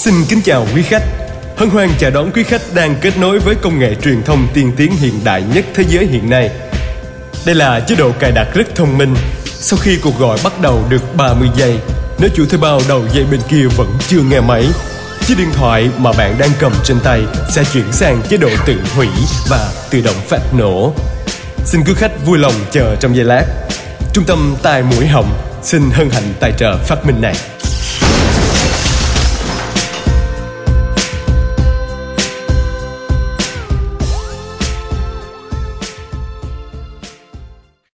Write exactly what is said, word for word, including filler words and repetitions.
Xin kính chào quý khách. Hân hoan chào đón quý khách đang kết nối với công nghệ truyền thông tiên tiến hiện đại nhất thế giới hiện nay. Đây là chế độ cài đặt rất thông minh. Sau khi cuộc gọi bắt đầu được ba mươi giây, nếu chủ thuê bao đầu dây bên kia vẫn chưa nghe máy, chiếc điện thoại mà bạn đang cầm trên tay sẽ chuyển sang chế độ tự hủy và tự động phát nổ. Xin quý khách vui lòng chờ trong giây lát. Trung tâm tai mũi họng xin hân hạnh tài trợ phát minh này.